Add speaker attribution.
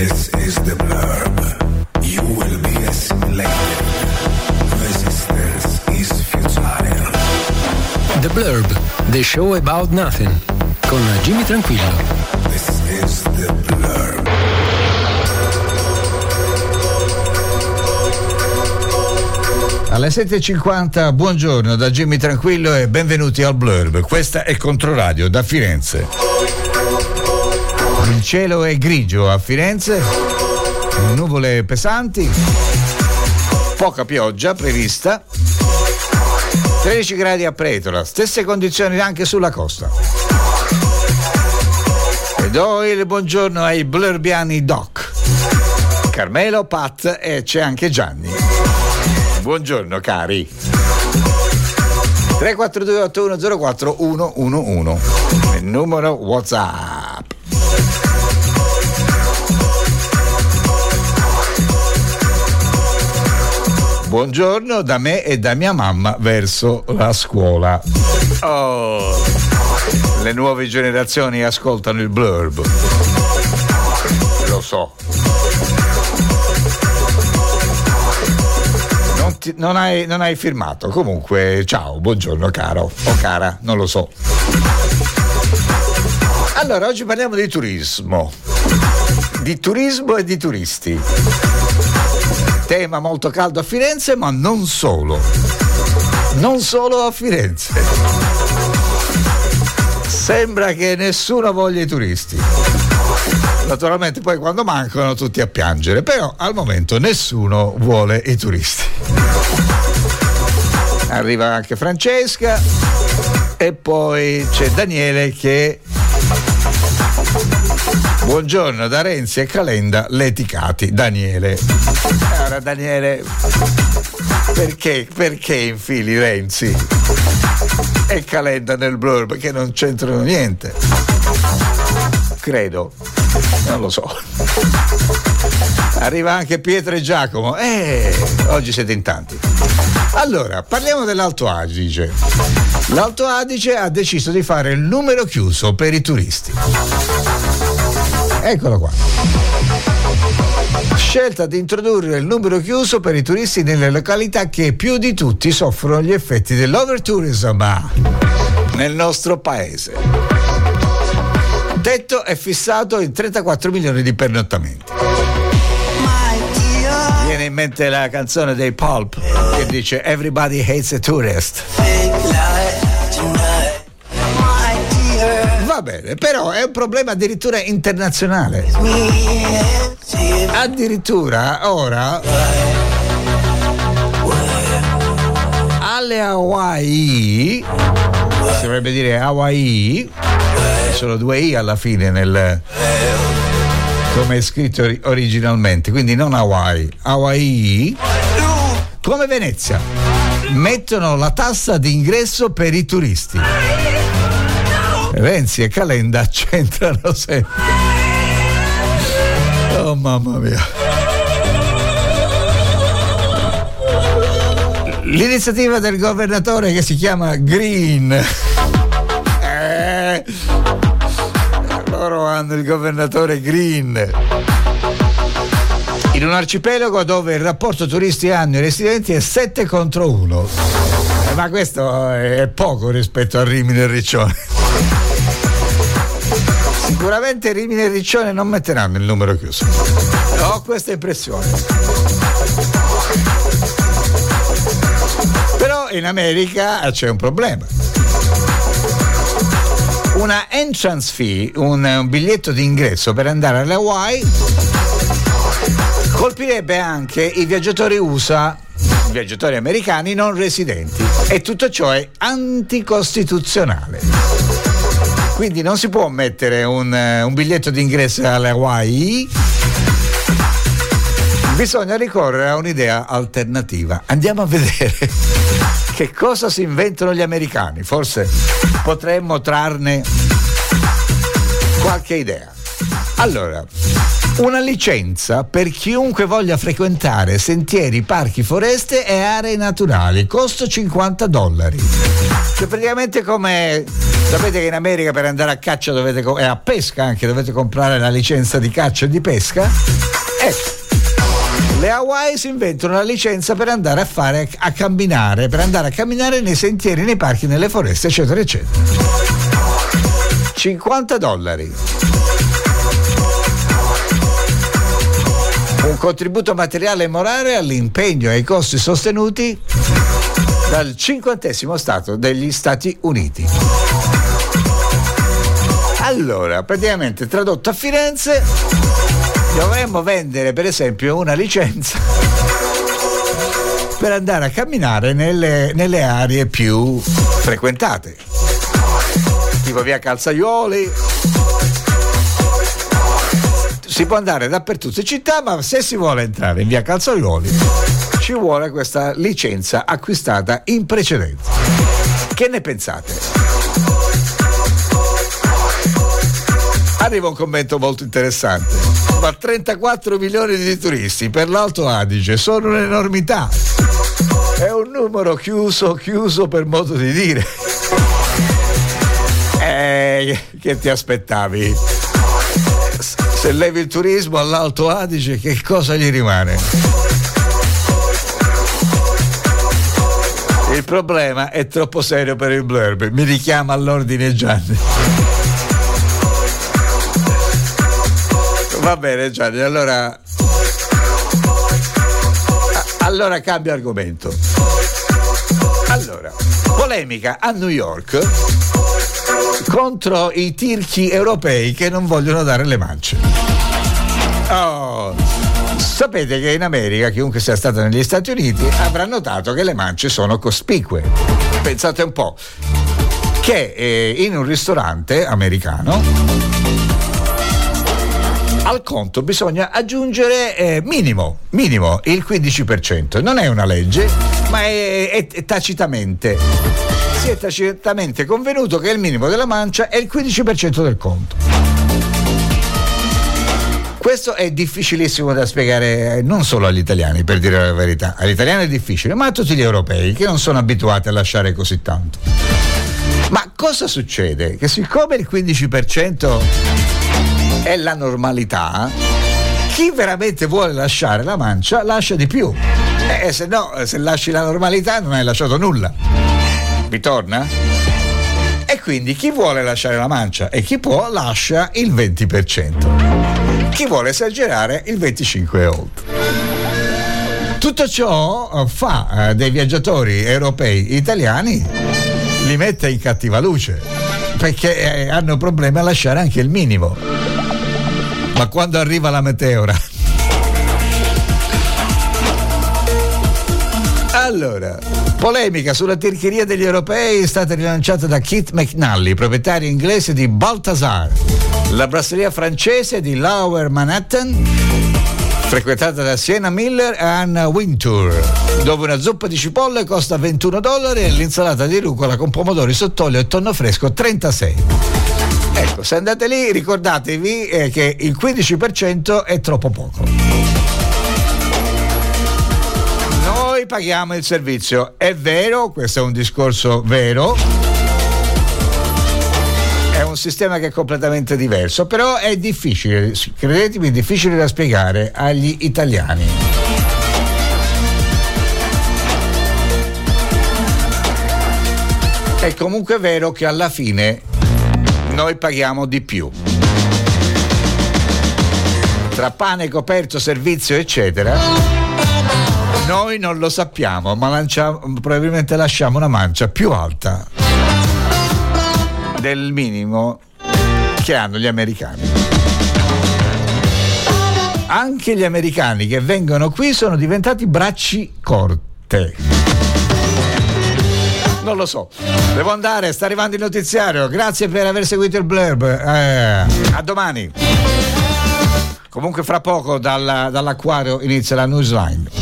Speaker 1: This is the blurb. You will be assimilated. Resistance is futile.
Speaker 2: The Blurb, the show about nothing, con Jimmy Tranquillo.
Speaker 1: This is the blurb.
Speaker 3: Alle 7.50, buongiorno da Jimmy Tranquillo e benvenuti al Blurb. Questa è Controradio da Firenze. Il cielo è grigio a Firenze, nuvole pesanti, poca pioggia prevista, 13 gradi a Pretola, stesse condizioni anche sulla costa. E do il buongiorno ai blurbiani Doc, Carmelo, Pat e c'è anche Gianni. Buongiorno cari. 342 8104 111, il numero WhatsApp. Buongiorno da me e da mia mamma verso la scuola. Oh, le nuove generazioni ascoltano il Blurb. Lo so. Non hai firmato. Comunque, ciao, buongiorno caro o cara, non lo so. Allora, oggi parliamo di turismo. Di turismo e di turisti. Tema molto caldo a Firenze, ma non solo. Non solo a Firenze. Sembra che nessuno voglia i turisti. Naturalmente poi quando mancano tutti a piangere, però al momento nessuno vuole i turisti. Arriva anche Francesca e poi c'è Daniele che... Buongiorno da Renzi e Calenda, leticati. Daniele. Allora Daniele, perché infili Renzi e Calenda nel Blurb che non c'entrano niente? Credo, non lo so. Arriva anche Pietro e Giacomo. Oggi siete in tanti. Allora, parliamo dell'Alto Adige. L'Alto Adige ha deciso di fare il numero chiuso per i turisti. Eccolo qua. Scelta di introdurre il numero chiuso per i turisti nelle località che più di tutti soffrono gli effetti dell'overtourism nel nostro paese. Tetto è fissato in 34 milioni di pernottamenti. Viene in mente la canzone dei Pulp che dice Everybody hates a tourist. Va bene, però è un problema addirittura internazionale. Addirittura ora alle Hawaii, si dovrebbe dire Hawaii, sono due I alla fine nel come è scritto originalmente, quindi non Hawaii, come Venezia, mettono la tassa di ingresso per i turisti. Renzi e Calenda c'entrano sempre. Oh mamma mia. L'iniziativa del governatore che si chiama Green. Loro hanno il governatore Green. In un arcipelago dove il rapporto turisti anni e residenti è 7 contro 1. Ma questo è poco rispetto a Rimini e Riccione. Sicuramente Rimini e Riccione non metteranno il numero chiuso. Ho questa impressione. Però in America c'è un problema. Una entrance fee, un biglietto di ingresso per andare alle Hawaii, colpirebbe anche i viaggiatori USA, i viaggiatori americani non residenti, e tutto ciò è anticostituzionale. Quindi non si può mettere un biglietto di ingresso alle Hawaii, bisogna ricorrere a un'idea alternativa. Andiamo a vedere che cosa si inventano gli americani, forse potremmo trarne qualche idea. Allora, una licenza per chiunque voglia frequentare sentieri, parchi, foreste e aree naturali, costo $50. Cioè praticamente come Sapete che in America per andare a caccia e a pesca anche dovete comprare la licenza di caccia e di pesca? Ecco, le Hawaii si inventano la licenza per andare a camminare nei sentieri, nei parchi, nelle foreste, eccetera, eccetera. $50. Un contributo materiale e morale all'impegno e ai costi sostenuti dal 50° Stato degli Stati Uniti. Allora, praticamente tradotto a Firenze, dovremmo vendere per esempio una licenza per andare a camminare nelle aree più frequentate, tipo via Calzaioli. Si può andare dappertutto in città, ma se si vuole entrare in via Calzaioli ci vuole questa licenza acquistata in precedenza. Che ne pensate? Arriva un commento molto interessante. Ma 34 milioni di turisti per l'Alto Adige sono un'enormità. È un numero chiuso per modo di dire. Che ti aspettavi? Se levi il turismo all'Alto Adige, che cosa gli rimane? Il problema è troppo serio per il Blurb. Mi richiama all'ordine Gianni. Va bene Gianni, allora cambio argomento. Allora, polemica a New York contro i tirchi europei che non vogliono dare le mance. Sapete che in America, chiunque sia stato negli Stati Uniti, avrà notato che le mance sono cospicue. Pensate un po' che in un ristorante americano al conto bisogna aggiungere minimo il 15%. Non è una legge, ma è tacitamente. Si è tacitamente convenuto che il minimo della mancia è il 15% del conto. Questo è difficilissimo da spiegare non solo agli italiani, per dire la verità. Agli italiani è difficile, ma a tutti gli europei che non sono abituati a lasciare così tanto. Ma cosa succede? Che siccome il 15% è la normalità, chi veramente vuole lasciare la mancia lascia di più. Se no, se lasci la normalità non hai lasciato nulla. Vi torna? E quindi chi vuole lasciare la mancia e chi può lascia il 20%. Chi vuole esagerare il 25% e oltre. Tutto ciò fa dei viaggiatori europei italiani, li mette in cattiva luce, perché hanno problemi a lasciare anche il minimo. Ma quando arriva la meteora? Allora, polemica sulla tircheria degli europei è stata rilanciata da Keith McNally, proprietario inglese di Balthazar, la brasseria francese di Lower Manhattan, frequentata da Sienna Miller e Anna Wintour, dove una zuppa di cipolle costa $21 e l'insalata di rucola con pomodori sott'olio e tonno fresco 36. Ecco, se andate lì ricordatevi che il 15% è troppo poco. Noi paghiamo il servizio, è vero, questo è un discorso vero, è un sistema che è completamente diverso, però è difficile, credetemi, difficile da spiegare agli italiani. È comunque vero che alla fine noi paghiamo di più. Tra pane, coperto, servizio, eccetera, noi non lo sappiamo, ma probabilmente lasciamo una mancia più alta del minimo che hanno gli americani. Anche gli americani che vengono qui sono diventati bracci corte. Non lo so, devo andare, sta arrivando il notiziario. Grazie per aver seguito il Blurb, a domani. Comunque fra poco dall'acquario inizia la newsline.